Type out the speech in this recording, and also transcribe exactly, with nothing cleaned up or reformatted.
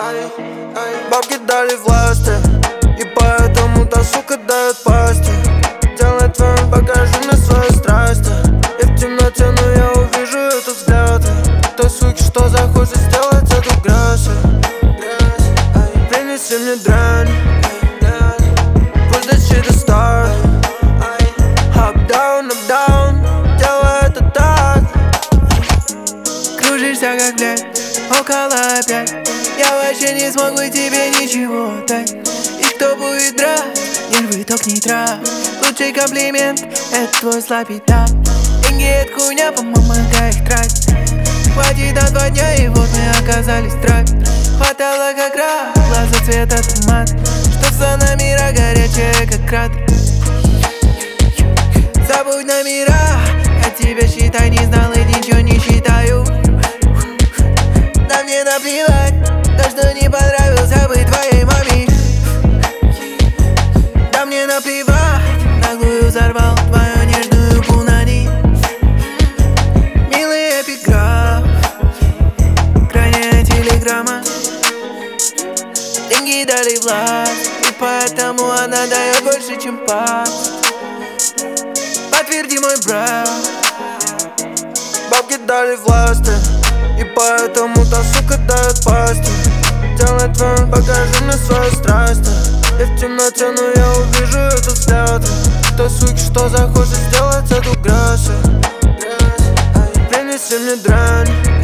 Бабки дали власти, и поэтому та сука дает пасти. Делай твоим, покажи мне свои страсти. И в темноте, но я увижу этот взгляд той суки, что захочет сделать эту грязь. Принеси мне дрянь, пусть до щиты старт. Up, down, up, down, делай это так. Кружишься как блядь, около опять. Я вообще не смогу тебе ничего дать. И кто будет драть, нервы ток не трать. Лучший комплимент — это твой слабый тап. Деньги — это хуйня, помогай их тратить. Хватит на два дня, и вот мы оказались в трапе. Хватало как раз, глаза цвета туман, что за номера горячая как кратер. Забудь номера, я тебя считай не знал и ничего не считаю. Да мне наплевать, то что не понравился бы твоей маме. Да мне наплевать, наглую взорвал твою нежную пунани. Милый эпиграф, крайняя телеграмма. Деньги дали власть, и поэтому она дает больше, чем пас. Подтверди мой брат. Бабки дали власти, и поэтому та сука дает пасти. Делай твоим, покажи мне свои страсти. И в темноте, но я увижу этот взгляд той суки, что захочет сделать эту грязь. Принеси мне дрянь,